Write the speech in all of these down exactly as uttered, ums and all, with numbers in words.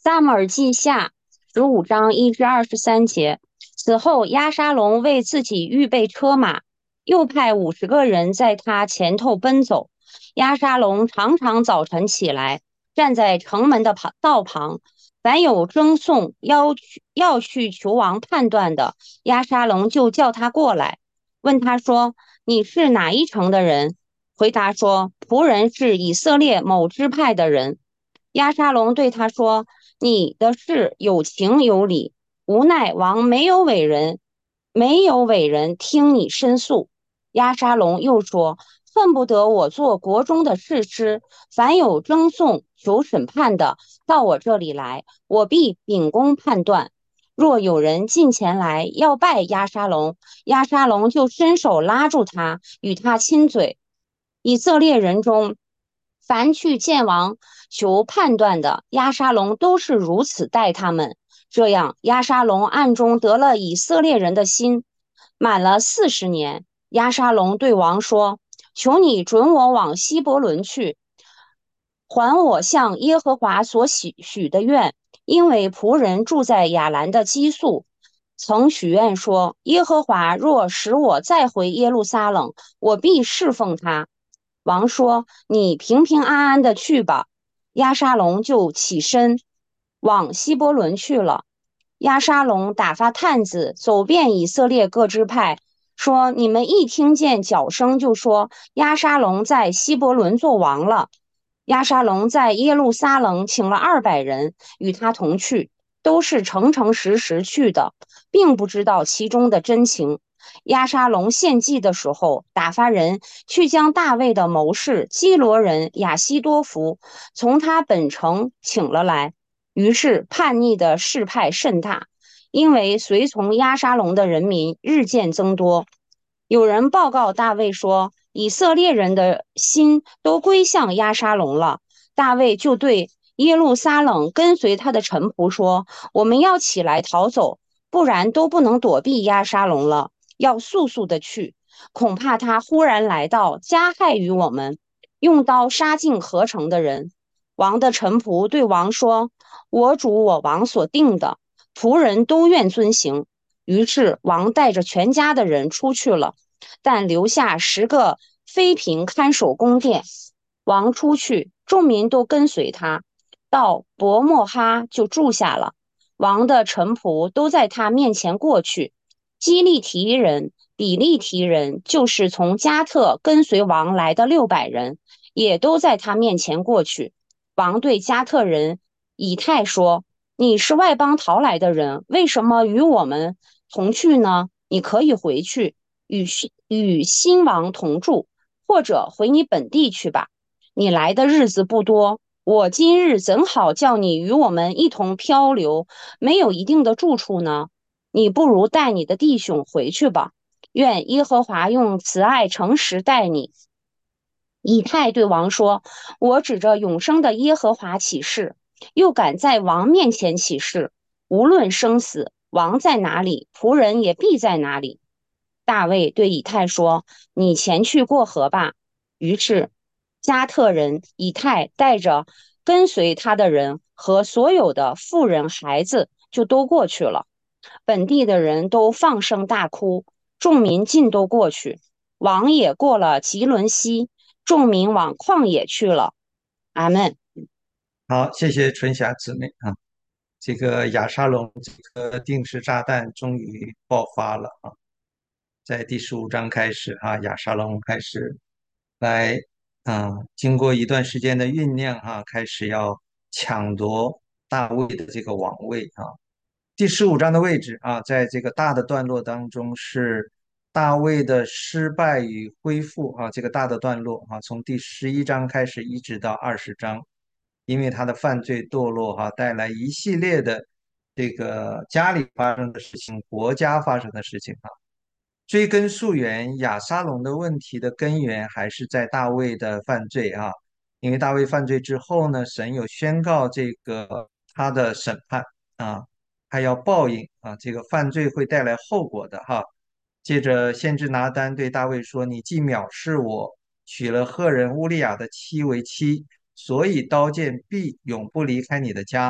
撒母耳记下十五章一至二十三节。此后，押沙龙为自己预备车马，又派五十个人在他前头奔走。押沙龙常常早晨起来，站在城门的旁道旁，凡有争讼要去要去求王判断的，押沙龙就叫他过来，问他说：“你是哪一城的人？”回答说：“仆人是以色列某支派的人。”押沙龙对他说：“你的事有情有理，无奈王没有伟人，没有伟人听你申诉。”押沙龙又说：“恨不得我做国中的士师，凡有争讼求审判的，到我这里来，我必秉公判断。若有人进前来要拜押沙龙，押沙龙就伸手拉住他，与他亲嘴。以色列人中，凡去见王求判断的，押沙龙都是如此待他们。这样，押沙龙暗中得了以色列人的心。满了四十年，押沙龙对王说：求你准我往希伯伦去，还我向耶和华所许许的愿，因为仆人住在亚兰的基宿。曾许愿说：耶和华若使我再回耶路撒冷，我必侍奉他。王说：你平平安安的去吧。押沙龙就起身往希伯伦去了。押沙龙打发探子走遍以色列各支派，说：你们一听见角声，就说押沙龙在希伯伦做王了。押沙龙在耶路撒冷请了二百人与他同去，都是诚诚实实去的，并不知道其中的真情。押沙龙献祭的时候，打发人去将大卫的谋士基罗人亚希多弗从他本城请了来。于是叛逆的事派甚大，因为随从押沙龙的人民日渐增多。有人报告大卫说，以色列人的心都归向押沙龙了。大卫就对耶路撒冷跟随他的臣仆说：我们要起来逃走，不然都不能躲避押沙龙了。要速速的去，恐怕他忽然来到，加害于我们，用刀杀尽合城的人。王的臣仆对王说：我主我王所定的，仆人都愿遵行。于是王带着全家的人出去了，但留下十个妃嫔看守宫殿。王出去，众民都跟随他，到伯莫哈就住下了。王的臣仆都在他面前过去。基利提人、比利提人，就是从加特跟随王来的六百人，也都在他面前过去。王对加特人以太说：你是外邦逃来的人，为什么与我们同去呢？你可以回去，与与新王同住，或者回你本地去吧。你来的日子不多，我今日怎好叫你与我们一同漂流，没有一定的住处呢？你不如带你的弟兄回去吧。愿耶和华用慈爱诚实待你。以太对王说：我指着永生的耶和华起誓，又敢在王面前起誓，无论生死，王在哪里，仆人也必在哪里。大卫对以太说：你前去过河吧。于是加特人以太带着跟随他的人和所有的妇人孩子就都过去了。本地的人都放声大哭，众民尽都过去。王也过了吉伦西，众民往旷野去了。阿门。 好，谢谢春霞姊妹啊。这个亚沙龙这个定时炸弹终于爆发了啊！在第十五章开始啊，亚沙龙开始来啊，经过一段时间的酝酿啊，开始要抢夺大卫的这个王位啊。第十五章的位置啊，在这个大的段落当中是大卫的失败与恢复啊，这个大的段落啊，从第十一章开始一直到二十章，因为他的犯罪堕落哈、带来一系列的这个家里发生的事情、国家发生的事情啊。追根溯源，亚沙龙的问题的根源还是在大卫的犯罪啊。因为大卫犯罪之后呢，神有宣告这个他的审判啊，还要报应啊，这个犯罪会带来后果的哈。接着，先知拿单对大卫说：“你既藐视我，娶了赫人乌利亚的妻为妻，所以刀剑必永不离开你的家。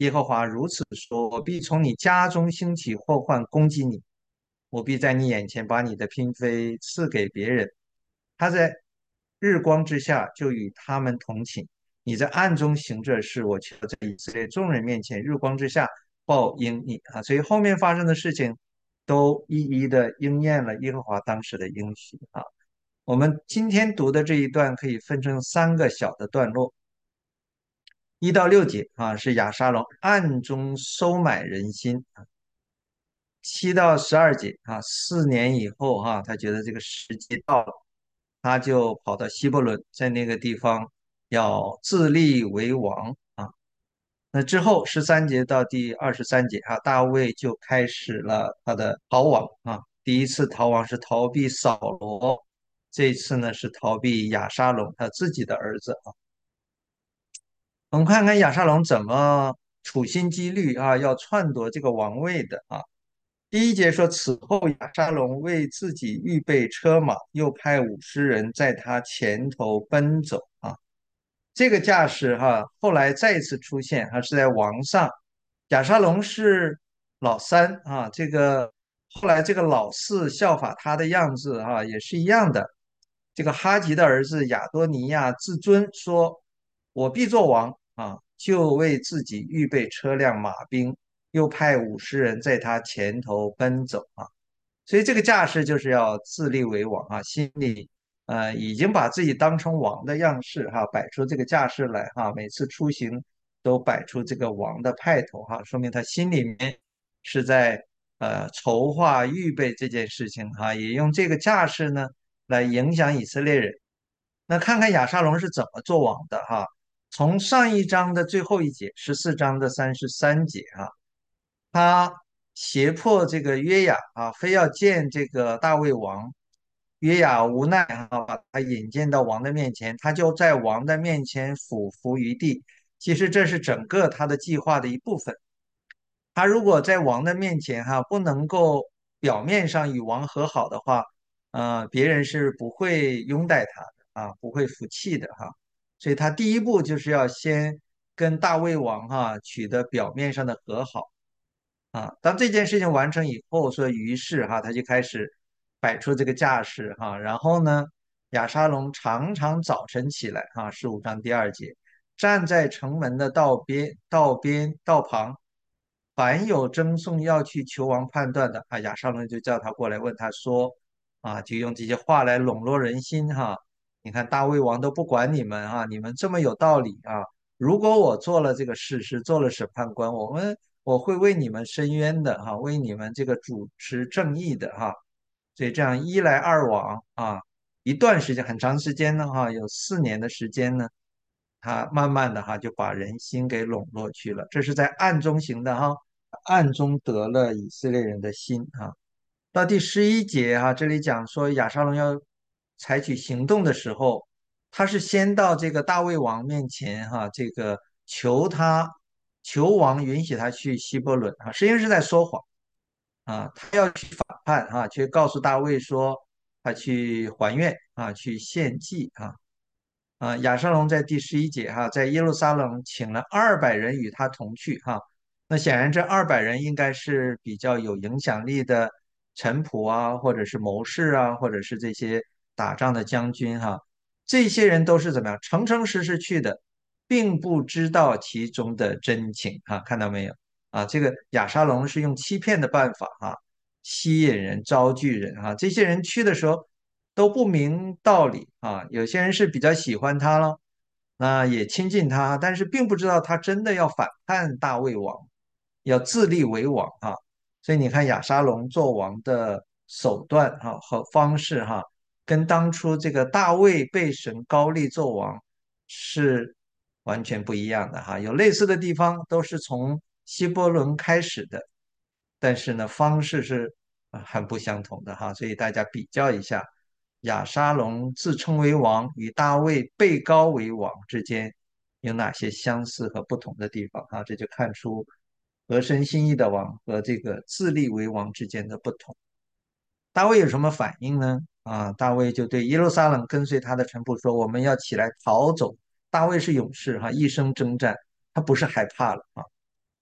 耶和华如此说：我必从你家中兴起祸患攻击你，我必在你眼前把你的嫔妃赐给别人。他在日光之下就与他们同寝，你在暗中行这事，我却在以色列众人面前日光之下报应你啊！所以后面发生的事情都一一的应验了耶和华当时的应许啊。我们今天读的这一段可以分成三个小的段落，一到六节啊是亚沙龙暗中收买人心，七到十二节啊，四年以后哈、他觉得这个时机到了，他就跑到希伯伦，在那个地方要自立为王啊。那之后十三节到第二十三节啊，大卫就开始了他的逃亡啊。第一次逃亡是逃避扫罗，这一次呢是逃避亚沙龙他自己的儿子啊。我们看看亚沙龙怎么处心积虑啊，要篡夺这个王位的啊。第一节说，此后亚沙龙为自己预备车马，又派五十人在他前头奔走啊。这个架势哈，后来再一次出现，还是在王上。亚沙龙是老三啊，这个后来这个老四效法他的样子啊，也是一样的。这个哈吉的儿子亚多尼亚自尊说：“我必做王啊！”就为自己预备车辆马兵，又派五十人在他前头奔走啊。所以这个架势就是要自立为王啊，心里呃已经把自己当成王的样式哈，摆出这个架势来哈，每次出行都摆出这个王的派头哈，说明他心里面是在呃筹划预备这件事情哈，也用这个架势呢来影响以色列人。那看看亚沙龙是怎么做王的哈，从上一章的最后一节，十四章的三十三节哈。他胁迫这个约雅啊，非要见这个大卫王。约雅无奈啊，把他引荐到王的面前，他就在王的面前俯伏于地。其实这是整个他的计划的一部分。他如果在王的面前哈，不能够表面上与王和好的话，呃，别人是不会拥戴他的啊，不会服气的哈。所以他第一步就是要先跟大卫王哈取得表面上的和好。啊，当这件事情完成以后，说于是哈，他就开始摆出这个架势哈，然后呢，亚沙龙常常早晨起来哈，十五章第二节，站在城门的道边、道边、道旁，凡有争讼要去求王判断的啊，亚沙龙就叫他过来问他说，啊，就用这些话来笼络人心哈。你看大卫王都不管你们啊，你们这么有道理啊，如果我做了这个事实，做了审判官，我们我会为你们伸冤的哈，为你们这个主持正义的哈。所以这样一来二往啊，一段时间很长时间呢哈，有四年的时间呢，他慢慢的哈就把人心给笼络去了。这是在暗中行的哈，暗中得了以色列人的心哈。到第十一节哈，这里讲说亚沙龙要采取行动的时候，他是先到这个大卫王面前哈，这个求他求王允许他去希伯伦啊，实际上是在说谎啊，他要去反叛啊，却告诉大卫说他去还愿啊，去献祭啊。啊，亚沙龙在第十一节哈，在耶路撒冷请了二百人与他同去哈。那显然这二百人应该是比较有影响力的臣仆啊，或者是谋士啊，或者是这些打仗的将军哈。这些人都是怎么样，诚诚实实去的，并不知道其中的真情哈。看到没有啊？这个亚沙龙是用欺骗的办法哈，吸引人、招聚人哈。这些人去的时候。都不明道理啊。有些人是比较喜欢他了，那也亲近他，但是并不知道他真的要反叛大卫王，要自立为王啊。所以你看亚沙龙做王的手段哈和方式哈，跟当初这个大卫被神高立做王是完全不一样的哈。有类似的地方，都是从希伯伦开始的，但是呢，方式是啊很不相同的哈。所以大家比较一下。亚沙龙自称为王与大卫被高为王之间有哪些相似和不同的地方啊？这就看出合神心意的王和这个自立为王之间的不同。大卫有什么反应呢？啊，大卫就对耶路撒冷跟随他的臣仆说：“我们要起来逃走。”大卫是勇士哈，一生征战，他不是害怕了啊。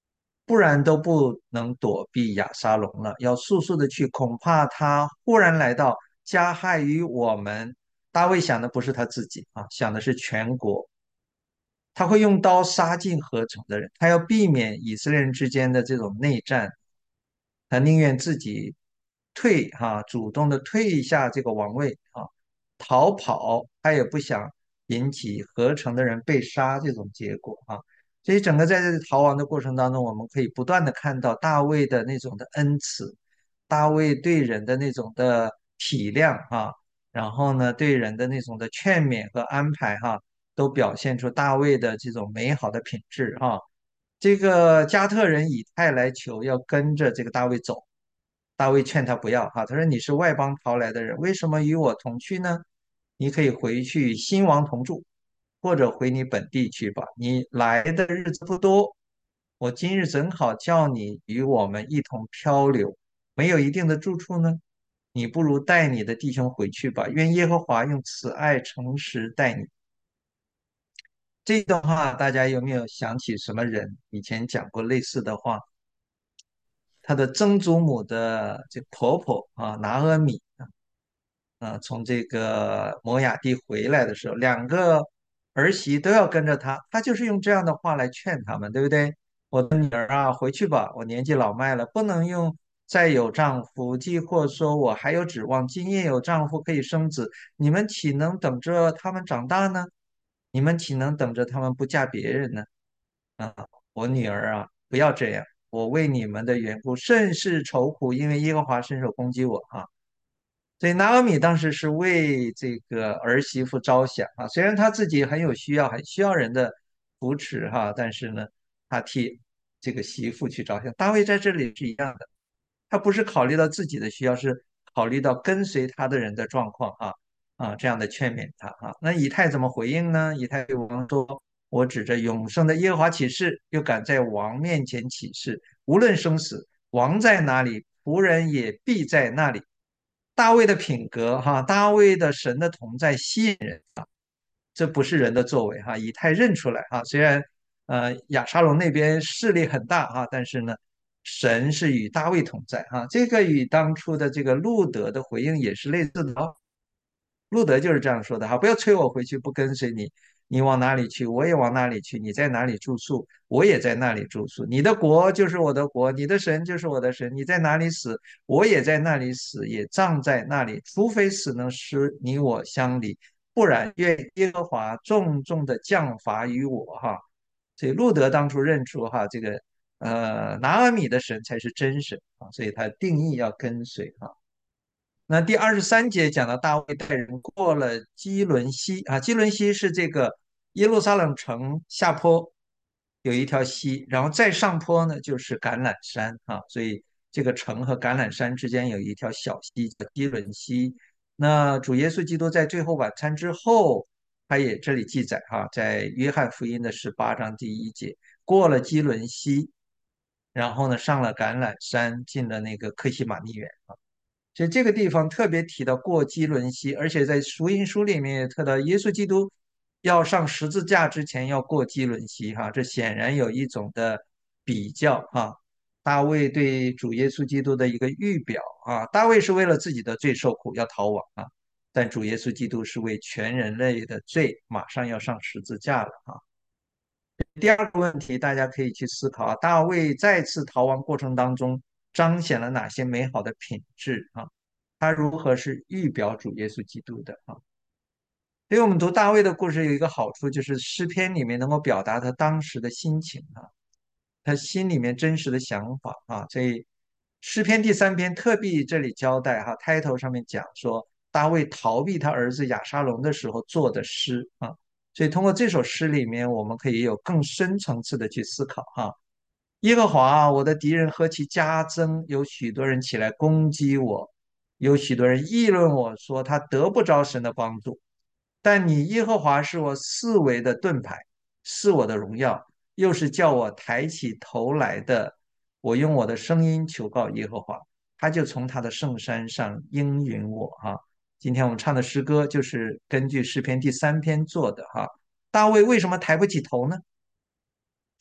不然都不能躲避亚沙龙了，要速速的去，恐怕他忽然来到，加害于我们。大卫想的不是他自己啊，想的是全国。他会用刀杀尽合成的人，他要避免以色列人之间的这种内战，他宁愿自己退哈、主动的退一下这个王位啊，逃跑，他也不想引起合成的人被杀这种结果啊。所以整个在这个逃亡的过程当中，我们可以不断的看到大卫的那种的恩慈，大卫对人的那种的体谅啊，然后呢，对人的那种的劝勉和安排哈、都表现出大卫的这种美好的品质哈。这个加特人以太来求要跟着这个大卫走，大卫劝他不要哈，他说你是外邦逃来的人，为什么与我同去呢？你可以回去新王同住，或者回你本地去吧。你来的日子不多，我今日正好叫你与我们一同漂流，没有一定的住处呢，你不如带你的弟兄回去吧。愿耶和华用慈爱诚实待你。这段话大家有没有想起什么人以前讲过类似的话？他的曾祖母的这婆婆啊，拿阿米啊，从这个摩亚地回来的时候，两个儿媳都要跟着他，他就是用这样的话来劝他们，对不对？我的女儿啊，回去吧，我年纪老迈了，不能用再有丈夫，既或说我还有指望，今夜有丈夫可以生子，你们岂能等着他们长大呢？你们岂能等着他们不嫁别人呢？啊，我女儿啊，不要这样，我为你们的缘故甚是愁苦，因为耶和华伸手攻击我啊。所以拿俄米当时是为这个儿媳妇着想啊，虽然她自己很有需要，很需要人的扶持哈，但是呢，她替这个媳妇去着想。大卫在这里是一样的，他不是考虑到自己的需要，是考虑到跟随他的人的状况啊啊，这样的劝勉他啊。那以太怎么回应呢？以太对王说：“我指着永生的耶和华起誓，又敢在王面前起誓，无论生死，王在哪里，仆人也必在那里。”大卫的品格哈，大卫的神的同在吸引人啊，这不是人的作为哈。以太认出来哈，虽然呃亚沙龙那边势力很大哈，但是呢，神是与大卫同在哈。这个与当初的这个路德的回应也是类似的哦。路德就是这样说的哈，不要催我回去，不跟随你，你往哪里去，我也往哪里去；你在哪里住宿，我也在那里住宿。你的国就是我的国，你的神就是我的神。你在哪里死，我也在那里死，也葬在那里。除非死能使你我相离，不然愿耶和华重重的降罚于我哈。所以路德当初认出哈这个呃拿阿米的神才是真神啊，所以他定义要跟随哈。那第二十三节讲到大卫带人过了基伦溪啊，基伦溪是这个耶路撒冷城下坡有一条溪，然后再上坡呢就是橄榄山啊，所以这个城和橄榄山之间有一条小溪叫基伦溪。那主耶稣基督在最后晚餐之后，他也这里记载哈、在约翰福音的十八章第一节，过了基伦溪，然后呢上了橄榄山，进了那个克西马尼园。所以这个地方特别提到过基伦溪，而且在福音书里面也特到耶稣基督要上十字架之前要过基伦溪，哈，这显然有一种的比较哈。大卫对主耶稣基督的一个预表啊，大卫是为了自己的罪受苦要逃亡啊，但主耶稣基督是为全人类的罪马上要上十字架了啊。第二个问题，大家可以去思考啊，大卫再次逃亡过程当中彰显了哪些美好的品质啊？他如何是预表主耶稣基督的啊？所以我们读大卫的故事有一个好处，就是诗篇里面能够表达他当时的心情啊，他心里面真实的想法啊。所以诗篇第三篇特地这里交代哈，title 上面讲说大卫逃避他儿子亚沙龙的时候做的诗啊。所以通过这首诗里面，我们可以有更深层次的去思考哈。耶和华啊，我的敌人何其加增，有许多人起来攻击我，有许多人议论我说他得不着神的帮助。但你耶和华是我四围的盾牌，是我的荣耀，又是叫我抬起头来的。我用我的声音求告耶和华，他就从他的圣山上应允我哈。今天我们唱的诗歌就是根据诗篇第三篇做的哈。大卫为什么抬不起头呢？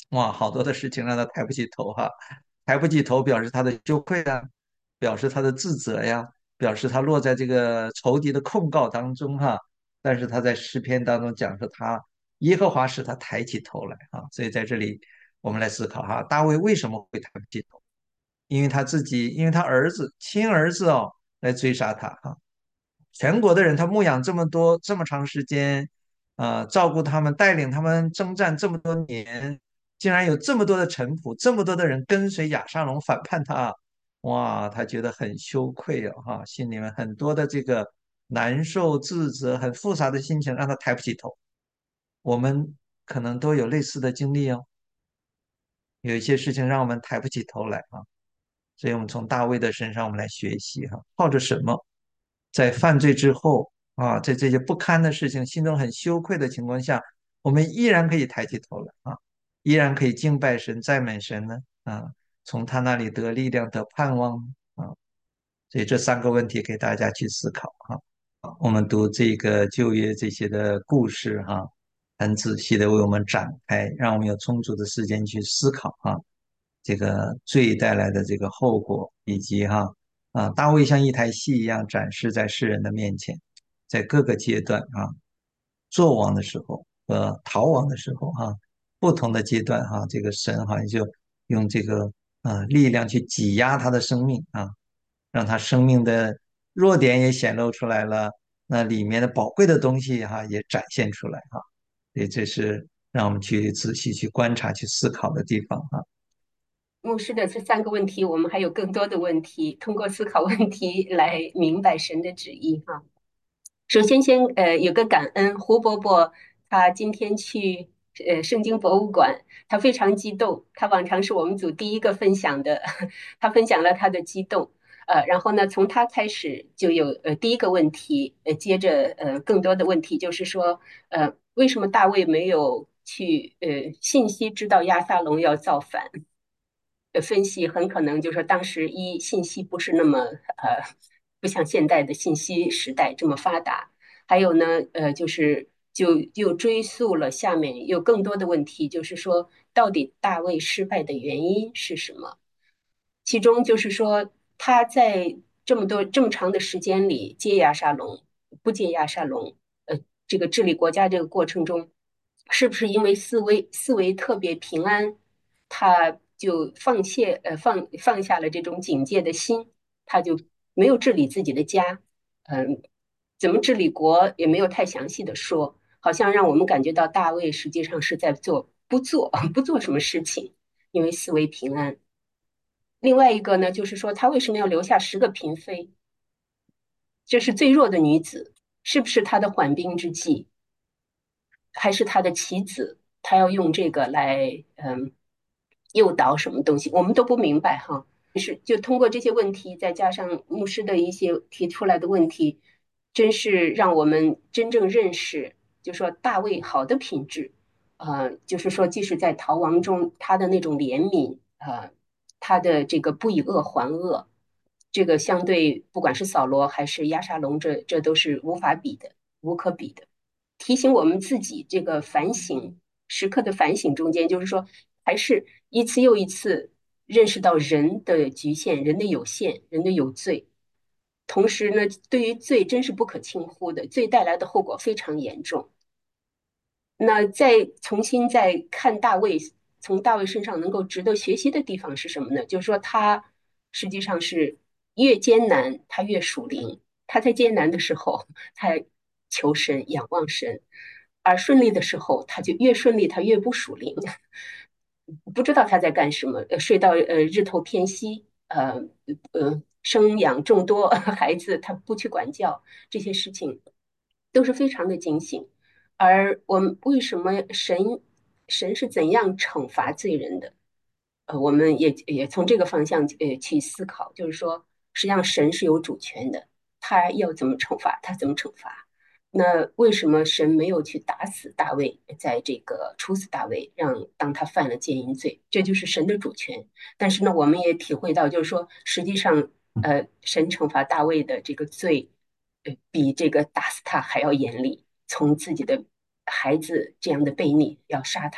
哇，好多的事情让他抬不起头哈，抬不起头表示他的羞愧啊，表示他的自责呀，表示他落在这个仇敌的控告当中哈。但是他在诗篇当中讲说他耶和华使他抬起头来啊，所以在这里我们来思考哈，大卫为什么会抬不起头？因为他自己，因为他儿子亲儿子哦来追杀他哈，全国的人他牧养这么多这么长时间，啊、照顾他们，带领他们征战这么多年，竟然有这么多的臣仆，这么多的人跟随亚沙龙反叛他，哇，他觉得很羞愧啊，哈，心里面很多的这个难受、自责，很复杂的心情，让他抬不起头。我们可能都有类似的经历哦，有一些事情让我们抬不起头来啊。所以我们从大卫的身上，我们来学习哈，靠着什么，在犯罪之后啊，在这些不堪的事情，心中很羞愧的情况下，我们依然可以抬起头来啊，依然可以敬拜神、赞美神呢啊，从他那里得力量、得盼望啊。所以这三个问题给大家去思考哈。我们读这个旧约这些的故事哈，很仔细的为我们展开，让我们有充足的时间去思考哈，这个罪带来的这个后果，以及哈啊，大卫像一台戏一样展示在世人的面前，在各个阶段啊，作王的时候和逃亡的时候哈，不同的阶段哈，这个神好像就用这个啊力量去挤压他的生命啊，让他生命的弱点也显露出来了，那里面的宝贵的东西哈也展现出来哈，所以这是让我们去仔细去观察、去思考的地方哈。 牧师的这三个问题，我们还有更多的问题，通过思考问题来明白神的旨意哈。首先先呃有个感恩，胡伯伯他今天去呃圣经博物馆，他非常激动，他往常是我们组第一个分享的，他分享了他的激动，呃，然后呢从他开始就有呃第一个问题，呃接着呃更多的问题就是说，呃为什么大卫没有去呃信息知道亚撒龙要造反？呃分析很可能就是说当时一信息不是那么呃不像现代的信息时代这么发达，还有呢呃就是就又追溯了下面有更多的问题，就是说到底大卫失败的原因是什么？其中就是说他在这么多这么长的时间里接亚沙龙不接亚沙龙，呃这个治理国家这个过程中，是不是因为思维思维特别平安？他就放弃呃放放下了这种警戒的心，他就没有治理自己的家，嗯，怎么治理国也没有太详细的说，好像让我们感觉到大卫实际上是在做不做不做什么事情，因为思维平安。另外一个呢，就是说他为什么要留下十个嫔妃？这是最弱的女子，是不是他的缓兵之计，还是他的棋子？他要用这个来嗯诱导什么东西，我们都不明白哈。是就通过这些问题，再加上牧师的一些提出来的问题，真是让我们真正认识，就说大卫好的品质，呃，就是说即使在逃亡中，他的那种怜悯，呃，他的这个不以恶还恶，这个相对不管是扫罗还是押沙龙，这这都是无法比的，无可比的。提醒我们自己这个反省时刻的反省中间，就是说，还是一次又一次认识到人的局限、人的有限、人的有罪。同时呢，对于罪真是不可轻忽的，罪带来的后果非常严重。那再重新再看大卫，从大卫身上能够值得学习的地方是什么呢？就是说他实际上是越艰难，他越属灵。他在艰难的时候，他求神、仰望神；而顺利的时候，他就越顺利，他越不属灵，不知道他在干什么。呃，睡到呃日头偏西，呃呃，生养众多孩子，他不去管教，这些事情都是非常的警醒。而我们为什么神神是怎样惩罚罪人的？呃，我们也也从这个方向呃去思考，就是说，实际上神是有主权的，他要怎么惩罚，他怎么惩罚。那为什么神没有去打死大卫，在这个处死大卫，让当他犯了奸淫罪，这就是神的主权。但是呢，我们也体会到，就是说，实际上，呃，神惩罚大卫的这个罪，呃，比这个打死他还要严厉。从自己的孩子这样的悖逆要杀他，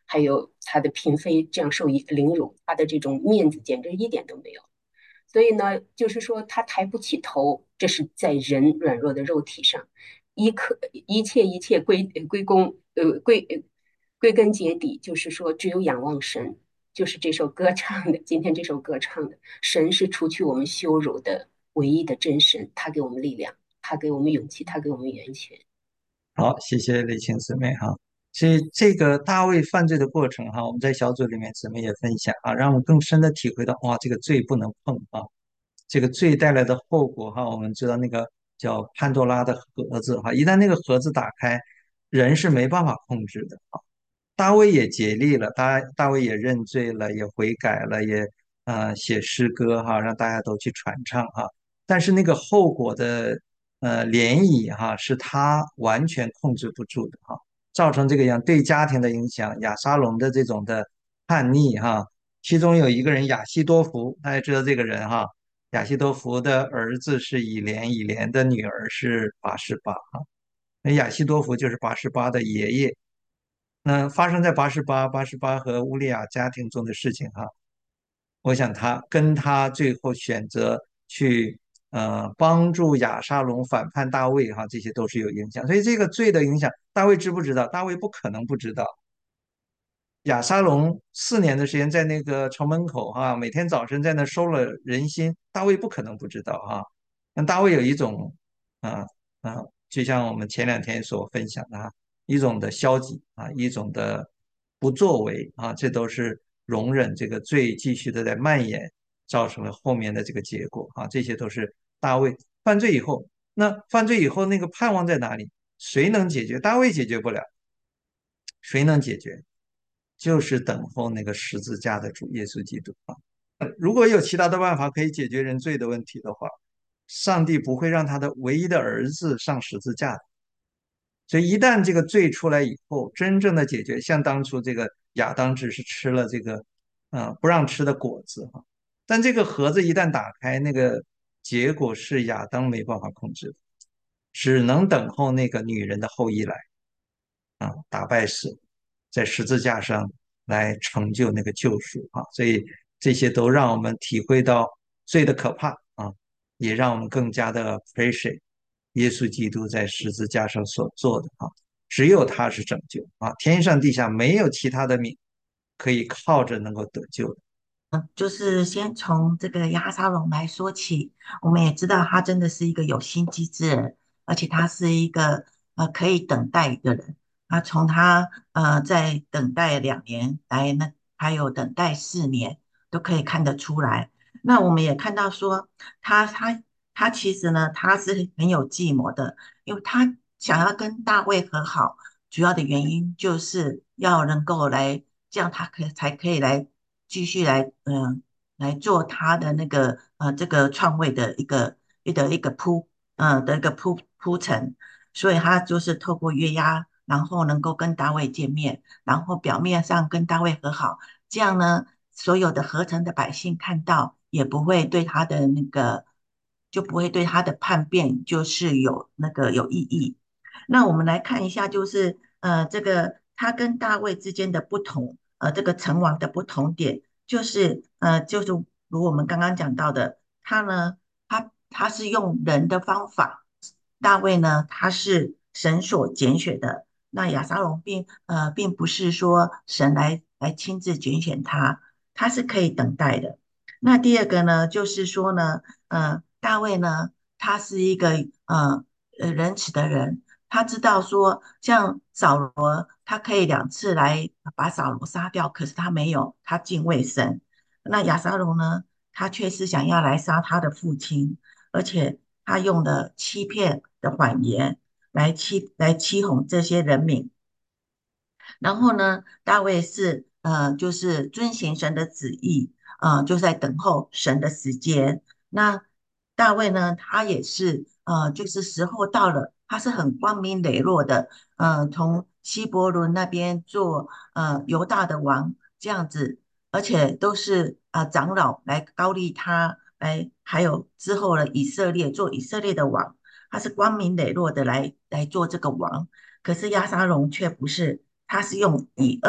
还有他的嫔妃这样受凌辱，他的这种面子简直一点都没有。所以呢，就是说他抬不起头，这是在人软弱的肉体上，一可一切一切归归功呃归归根结底，就是说只有仰望神，就是这首歌唱的，今天这首歌唱的，神是除去我们羞辱的唯一的真神，他给我们力量，他给我们勇气，他给我们源泉。 好，谢谢雷晴姊妹哈。所以这个大卫犯罪的过程哈，我们在小组里面姊妹也分享啊，让我们更深的体会到哇，这个罪不能碰啊，这个罪带来的后果哈，我们知道那个叫潘多拉的盒子哈，一旦那个盒子打开，人是没办法控制的啊。大卫也竭力了，大大卫也认罪了，也悔改了，也呃写诗歌哈，让大家都去传唱哈。但是那个后果的呃涟漪哈，是他完全控制不住的哈，造成这个样对家庭的影响，亚沙龙的这种的叛逆哈，其中有一个人亚希多弗，大家知道这个人哈，亚希多弗的儿子是以连，以连的女儿是拔示巴哈，那亚希多弗就是拔示巴的爷爷。那发生在八十八、八十八和乌利亚家庭中的事情哈，我想他跟他最后选择去呃帮助亚沙龙反叛大卫哈，这些都是有影响。所以这个罪的影响，大卫知不知道？大卫不可能不知道。亚沙龙四年的时间在那个城门口哈，每天早晨在那收了人心，大卫不可能不知道哈。那大卫有一种啊啊，就像我们前两天所分享的哈，一种的消极啊，一种的不作为啊，这都是容忍这个罪继续的在蔓延，造成了后面的这个结果啊，这些都是大卫犯罪以后，那犯罪以后那个盼望在哪里？谁能解决？大卫解决不了，谁能解决？就是等候那个十字架的主耶稣基督啊。如果有其他的办法可以解决人罪的问题的话，上帝不会让他的唯一的儿子上十字架的。所以一旦这个罪出来以后，真正的解决，像当初这个亚当只是吃了这个，啊、不让吃的果子哈，但这个盒子一旦打开，那个结果是亚当没办法控制的，只能等候那个女人的后裔来啊，打败死，在十字架上来成就那个救赎啊，所以这些都让我们体会到罪的可怕啊，也让我们更加的 appreciate 耶稣基督在十字架上所做的啊，只有他是拯救啊，天上地下没有其他的名可以靠着能够得救的。 就是先从这个亚沙龙来说起，我们也知道他真的是一个有心机之人，而且他是一个呃可以等待的人。他从他呃在等待两年来呢，还有等待四年，都可以看得出来。那我们也看到说，他他他其实呢，他是很有计谋的，因为他想要跟大卫和好，主要的原因就是要能够来，这样他可才可以来继续来，嗯、呃来做他的那个呃这个篡位的一个一个一个铺，呃的一个铺铺陈，所以他就是透过约押，然后能够跟大卫见面，然后表面上跟大卫和好，这样呢，所有的合成的百姓看到，也不会对他的那个就不会对他的叛变就是有那个有异议。那我们来看一下，就是呃，这个他跟大卫之间的不同，呃，这个成王的不同点，就是呃，就是如我们刚刚讲到的，他呢，他他是用人的方法，大卫呢，他是神所拣选的，那亚撒龙并呃并不是说神来来亲自拣选他，他是可以等待的。那第二个呢，就是说呢，呃，大卫呢，他是一个呃呃仁慈的人，他知道说，像扫罗，他可以两次来把扫罗杀掉，可是他没有，他敬畏神。那亚撒龙呢，他却是想要来杀他的父亲，而且他用了欺骗的谎言来欺来欺哄这些人民。然后呢，大卫是呃，就是遵行神的旨意，呃，就在等候神的时间。那大卫呢，他也是呃，就是时候到了，他是很光明磊落的，呃，从希伯伦那边做呃犹大的王这样子，而且都是啊、呃、长老来高立他，来还有之后呢，以色列做以色列的王，他是光明磊落的来来做这个王。可是亚沙龙却不是，他是用以恶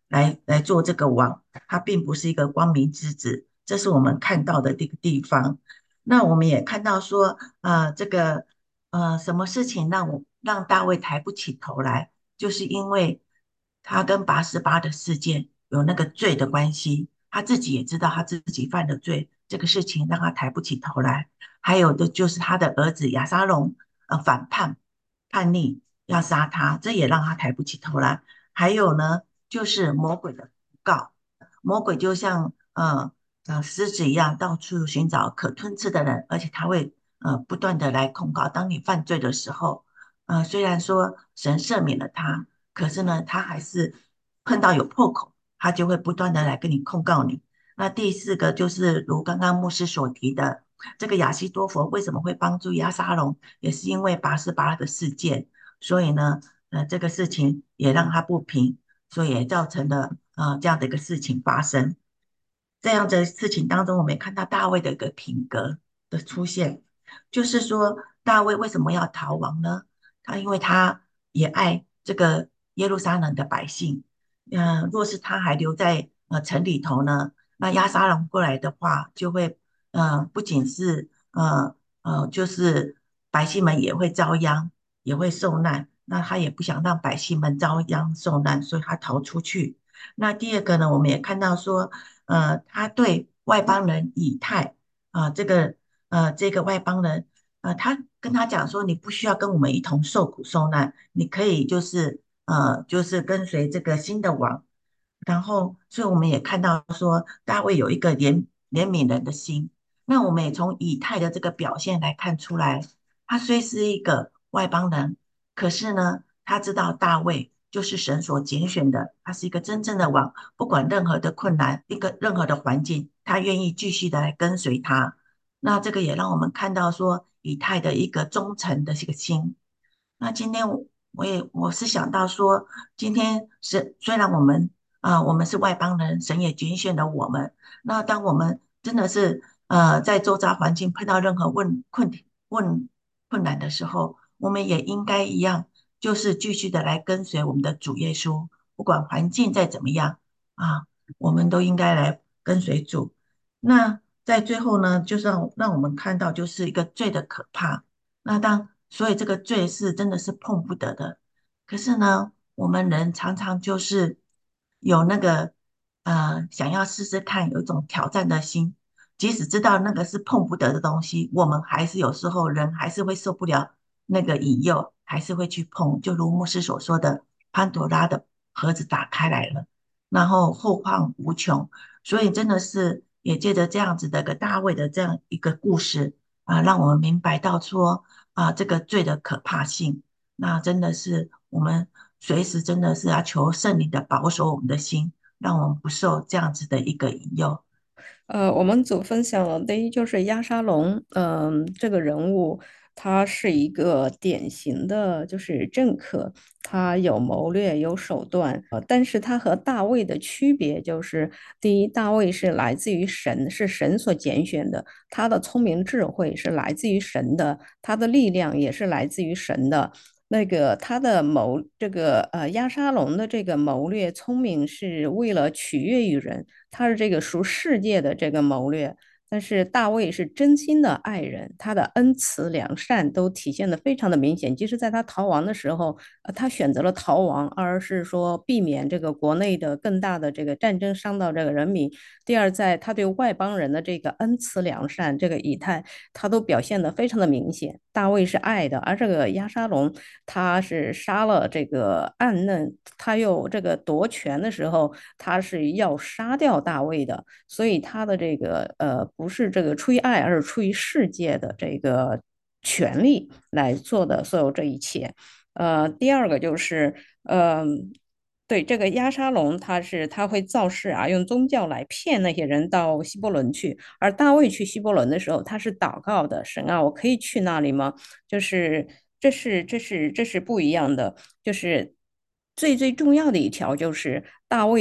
来来做这个王，他并不是一个光明之子，这是我们看到的这个地方。那我们也看到说，呃，这个呃，什么事情让我让大卫抬不起头来，就是因为他跟拔示巴的事件有那个罪的关系，他自己也知道他自己犯的罪，这个事情让他抬不起头来。还有的就是他的儿子亚沙龙，呃，反叛叛逆要杀他，这也让他抬不起头来。还有呢，就是魔鬼的告，魔鬼就像呃呃狮子一样，到处寻找可吞吃的人，而且他会呃不断的来控告。当你犯罪的时候，呃虽然说神赦免了他，可是呢，他还是碰到有破口，他就会不断的来跟你控告你。那第四个就是如刚刚牧师所提的，这个亚西多佛为什么会帮助亚沙龙，也是因为拔示巴的事件，所以呢，呃，这个事情也让他不平，所以也造成了呃这样的一个事情发生。这样的事情当中，我们也看到大卫的一个品格的出现，就是说大卫为什么要逃亡呢？他因为他也爱这个耶路撒冷的百姓，嗯、呃，若是他还留在呃城里头呢，那亚撒龙过来的话，就会呃不仅是呃呃就是百姓们也会遭殃，也会受难。那他也不想让百姓们遭殃受难，所以他逃出去。那第二个呢，我们也看到说，呃，他对外邦人以太啊、呃这个呃这个外邦人，呃，他跟他讲说，你不需要跟我们一同受苦受难，你可以就是呃就是跟随这个新的王。然后，所以我们也看到说，大卫有一个怜怜悯人的心。那我们也从以太的这个表现来看出来，他虽是一个外邦人，可是呢，他知道大卫就是神所拣选的，他是一个真正的王，不管任何的困难，一个任何的环境，他愿意继续的来跟随他。那这个也让我们看到说，以太的一个忠诚的这个心。那今天我我也我是想到说，今天是虽然我们啊、呃我们是外邦人，神也拣选了我们。那当我们真的是呃在周遭环境碰到任何问困题问困难的时候，我们也应该一样，就是继续的来跟随我们的主耶稣，不管环境再怎么样啊，我们都应该来跟随主。那在最后呢，就是让让我们看到就是一个罪的可怕。那当所以这个罪是真的是碰不得的。可是呢，我们人常常就是有那个呃想要试试看，有一种挑战的心，即使知道那个是碰不得的东西，我们还是有时候人还是会受不了那个引诱，还是会去碰。就如牧师所说的，潘多拉的盒子打开来了，然后后患无穷。所以真的是也借着这样子的一个大卫的这样一个故事啊，让我们明白到说啊，这个罪的可怕性。那真的是我们随时真的是要求圣灵的保守我们的心，让我们不受这样子的一个引诱。 呃，我们组分享了第一就是亚沙龙，嗯、这个人物他是一个典型的就是政客，他有谋略有手段，呃，但是他和大卫的区别就是，第一，大卫是来自于神，是神所拣选的，他的聪明智慧是来自于神的，他的力量也是来自于神的。那个他的谋，这个呃亚沙龙的这个谋略聪明是为了取悦于人，他是这个属世界的这个谋略。但是大卫是真心的爱人，他的恩慈良善都体现的非常的明显。即使在他逃亡的时候，呃，他选择了逃亡，而是说避免这个国内的更大的这个战争伤到这个人民。第二，在他对外邦人的这个恩慈良善，这个仪态，他都表现的非常的明显。大卫是爱的，而这个押沙龙他是杀了这个暗嫩，他又这个夺权的时候，他是要杀掉大卫的，所以他的这个呃不是这个出于爱，而是出于世界的这个权利来做的所有这一切。呃，第二个就是，呃，对这个押沙龙，他是他会造势啊，用宗教来骗那些人到希伯伦去。而大卫去希伯伦的时候，他是祷告的，神啊，我可以去那里吗？就是这是这是这是不一样的，就是最最重要的一条就是大卫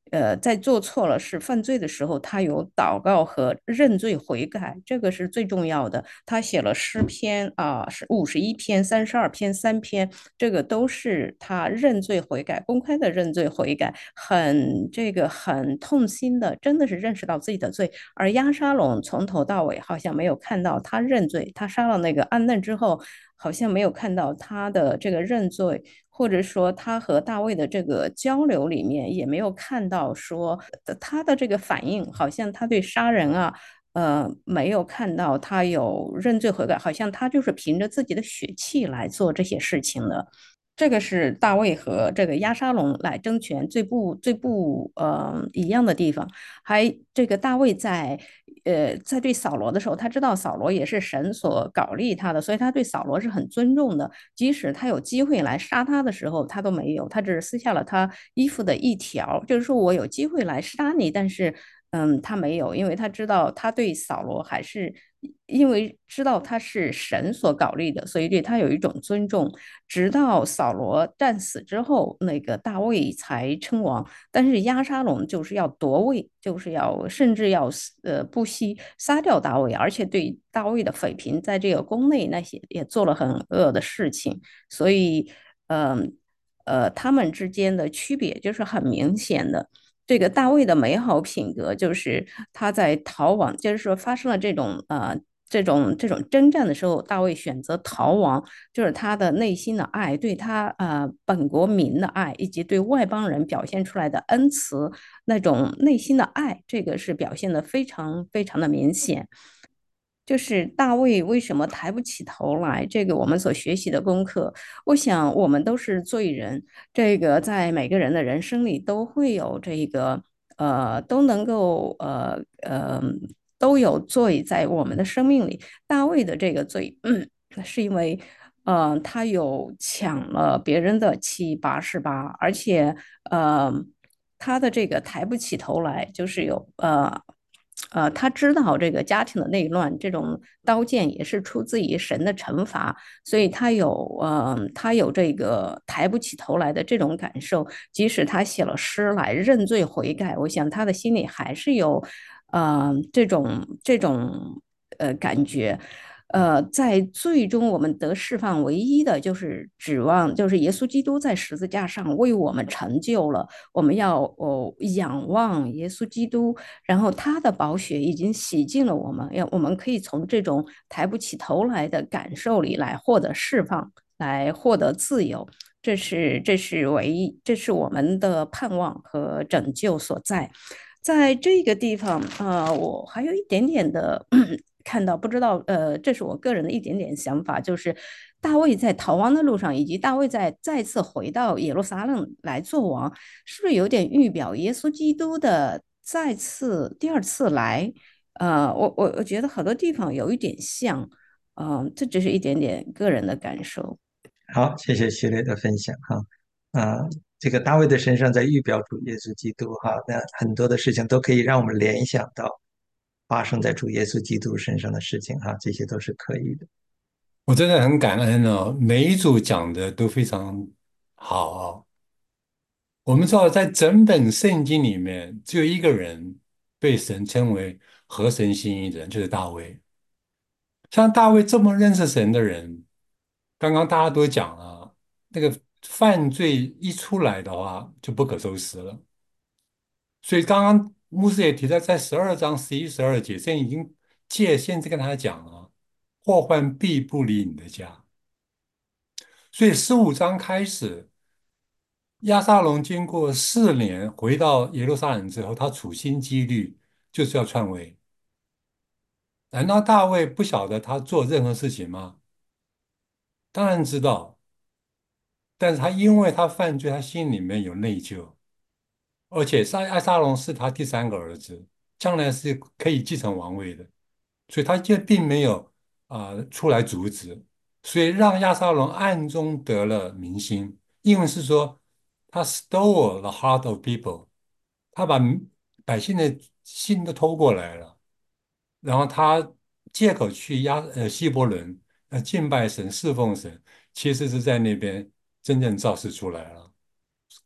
呃，在做错了事、犯罪的时候，他有祷告和认罪悔改，这个是最重要的。他写了诗篇啊，是五十一篇、三十二篇、三篇，这个都是他认罪悔改、公开的认罪悔改，很这个很痛心的，真的是认识到自己的罪。而押沙龙从头到尾好像没有看到他认罪，他杀了那个安嫩之后，好像没有看到他的这个认罪。或者说他和大卫的这个交流里面也没有看到说他的这个反应，好像他对杀人啊，呃，没有看到他有认罪悔改，好像他就是凭着自己的血气来做这些事情的。这个是大卫和这个押沙龙来争权最不最不呃一样的地方。还这个大卫在呃在对扫罗的时候，他知道扫罗也是神所搞立他的，所以他对扫罗是很尊重的。即使他有机会来杀他的时候，他都没有，他只是撕下了他衣服的一条，就是说我有机会来杀你，但是嗯，他没有，因为他知道他对扫罗还是因为知道他是神所搞立的，所以对他有一种尊重。直到扫罗战死之后，那个大卫才称王。但是押沙龙就是要夺位，就是要甚至要呃不惜杀掉大卫，而且对大卫的妃嫔在这个宫内那些也做了很恶的事情，所以嗯呃呃他们之间的区别就是很明显的。这个大卫的美好品格，就是他在逃亡，就是说发生了这种呃这种这种征战的时候，大卫选择逃亡，就是他的内心的爱，对他呃本国民的爱，以及对外邦人表现出来的恩慈，那种内心的爱，这个是表现的非常非常的明显。就是大卫为什么抬不起头来？这个我们所学习的功课，我想我们都是罪人，这个在每个人的人生里都会有这个，呃，都能够呃呃都有罪在我们的生命里。大卫的这个罪，嗯，是因为呃他有抢了别人的妻八十八，而且呃他的这个抬不起头来，就是有呃。呃，他知道这个家庭的内乱，这种刀剑也是出自于神的惩罚，所以他有呃，他有这个抬不起头来的这种感受。即使他写了诗来认罪悔改，我想他的心里还是有呃这种这种呃感觉。呃，在最终我们得释放，唯一的就是指望，就是耶稣基督在十字架上为我们成就了。我们要哦仰望耶稣基督，然后他的宝血已经洗净了我们，要我们可以从这种抬不起头来的感受里来获得释放，来获得自由。这是这是唯一，这是我们的盼望和拯救所在。在这个地方，呃，我还有一点点的看到，不知道，呃，这是我个人的一点点想法，就是大卫在逃亡的路上，以及大卫在再次回到耶路撒冷来做王，是不是有点预表耶稣基督的再次、第二次来？呃，我我我觉得好多地方有一点像，嗯、呃，这只是一点点个人的感受。 好，谢谢系列的分享哈。啊，这个大卫的身上在预表主耶稣基督哈，那很多的事情都可以让我们联想到发生在主耶稣基督身上的事情哈，这些都是可以的。 我真的很感恩哦，每一组讲的都非常好哦。我们知道，在整本圣经里面，只有一个人被神称为合神心意的人，就是大卫。像大卫这么认识神的人，刚刚大家都讲了，那个犯罪一出来的话，就不可收拾了。所以刚刚牧师也提到，在十二章十一、十二节，现在已经界限在跟他讲了，祸患必不离你的家。所以十五章开始，亚撒龙经过四年回到耶路撒冷之后，他处心积虑就是要篡位。难道大卫不晓得他做任何事情吗？当然知道，但是他因为他犯罪，他心里面有内疚，而且沙亚撒龙是他第三个儿子，将来是可以继承王位的，所以他就并没有啊、呃出来阻止，所以让亚撒龙暗中得了民心。英文是说他 stole the heart of people，他把百姓的心都偷过来了，然后他借口去亚呃希伯伦呃敬拜神、侍奉神，其实是在那边真正造势出来了。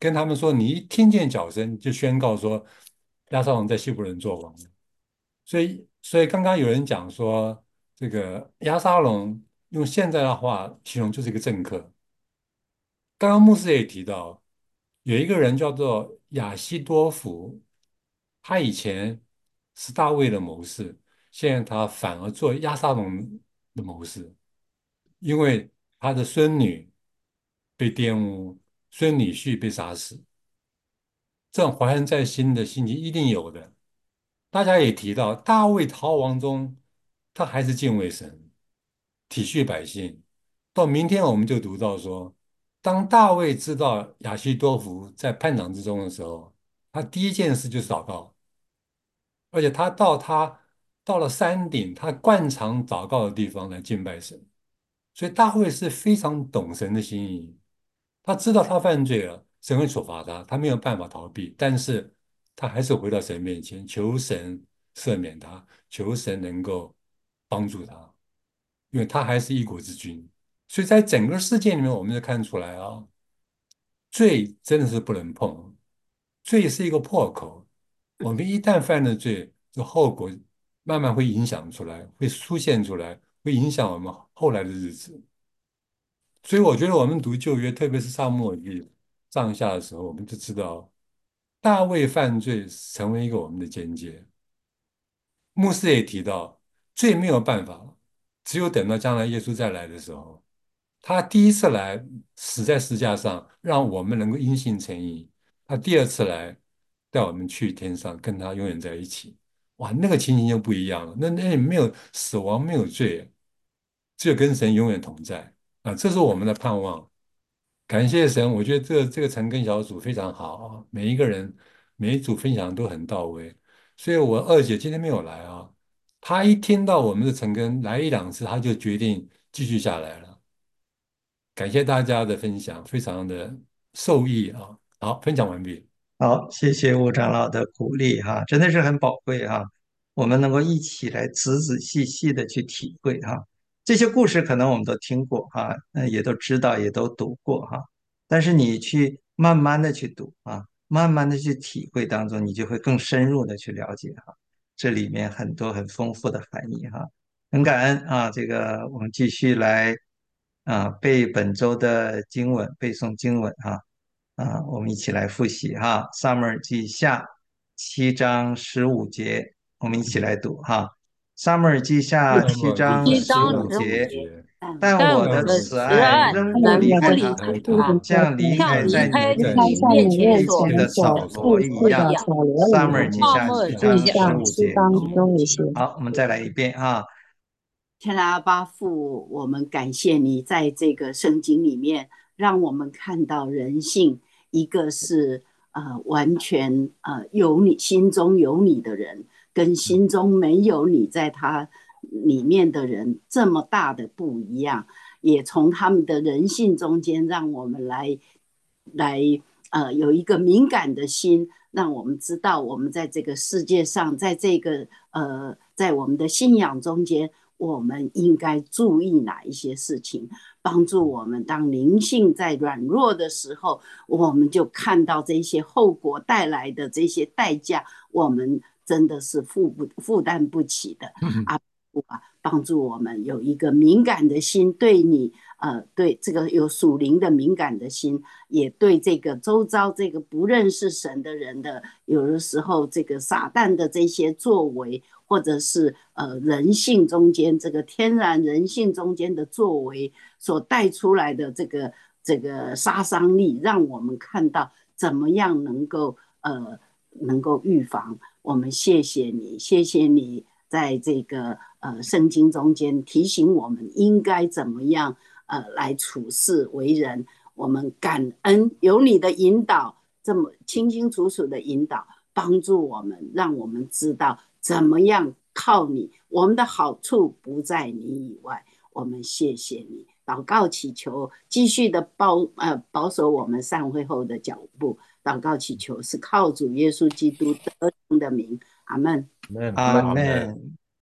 跟他们说，你一听见脚声就宣告说押沙龙在希伯伦做王了。所以，所以刚刚有人讲说，这个押沙龙用现在的话形容就是一个政客。刚刚牧师也提到，有一个人叫做亚希多弗，他以前是大卫的谋士，现在他反而做押沙龙的谋士，因为他的孙女被玷污，孙女婿被杀死，这种怀恨在心的心情一定有的。大家也提到，大卫逃亡中，他还是敬畏神，体恤百姓。到明天我们就读到说，当大卫知道亚希多弗在叛党之中的时候，他第一件事就是祷告，而且他到他到了山顶，他惯常祷告的地方来敬拜神。所以大卫是非常懂神的心意，他知道他犯罪了，神会处罚他，他没有办法逃避，但是他还是回到神面前，求神赦免他，求神能够帮助他，因为他还是一国之君。所以在整个事件里面，我们就看出来啊，罪真的是不能碰，罪是一个破口，我们一旦犯了罪，这后果慢慢会影响出来，会出现出来，会影响我们后来的日子。所以我觉得我们读旧约，特别是撒母耳记上下的时候，我们就知道大卫犯罪成为一个我们的见解。牧师也提到，罪没有办法，只有等到将来耶稣再来的时候，他第一次来死在十字架上，让我们能够因信称义；他第二次来带我们去天上，跟他永远在一起。哇，那个情形就不一样了。那那里没有死亡，没有罪，只有跟神永远同在啊！这是我们的盼望。感谢神，我觉得这个这个陈根小组非常好啊，每一个人每一组分享都很到位。所以我二姐今天没有来啊，她一听到我们的陈根来一两次，她就决定继续下来了。感谢大家的分享，非常的受益啊。好，分享完毕。 好，谢谢吴长老的鼓励哈，真的是很宝贵哈。我们能够一起来仔仔细细的去体会哈，这些故事可能我们都听过哈，嗯，也都知道，也都读过哈。但是你去慢慢的去读啊，慢慢的去体会当中，你就会更深入的去了解哈，这里面很多很丰富的含义哈。很感恩啊，这个我们继续来啊背本周的经文，背诵经文哈。啊，我们一起来复习哈，《撒母耳记下》七章十五节，我们一起来读哈，《撒母耳记下》 那七么记下一章十章十十五五节， 五， 节， 但我的但我的但我的慈爱慈爱仍不仍不离开离开他， 他， 像离开像离在你开在面你面前前避所去的扫避罗一样， 的一样。 《撒母耳记下》 撒母耳撒母耳七章记下十五节。 七章十五节。 好，我们再来一遍哈。 天父阿爸父，我们感谢你在这个圣经里面，让我们看到人性，一个是呃完全呃有你心中有你的人，跟心中没有你在他里面的人这么大的不一样，也从他们的人性中间，让我们来来呃有一个敏感的心，让我们知道我们在这个世界上，在这个呃在我们的信仰中间。我们应该注意哪一些事情，帮助我们当灵性在软弱的时候，我们就看到这些后果带来的这些代价，我们真的是负不负担不起的啊！帮助我们有一个敏感的心，对你呃，对这个有属灵的敏感的心，也对这个周遭这个不认识神的人的，有的时候这个撒旦的这些作为，或者是呃人性中间这个天然人性中间的作为所带出来的这个这个杀伤力，让我们看到怎么样能够呃能够预防。我们谢谢你，谢谢你在这个呃圣经中间提醒我们应该怎么样呃来处事为人。我们感恩有你的引导，这么清清楚楚的引导，帮助我们，让我们知道怎么样靠你，我们的好处不在你以外。我们谢谢你，祷告祈求继续的保呃保守我们散会后的脚步。祷告祈求是靠主耶稣基督得胜的名，阿门。 阿门， 阿阿门。 门。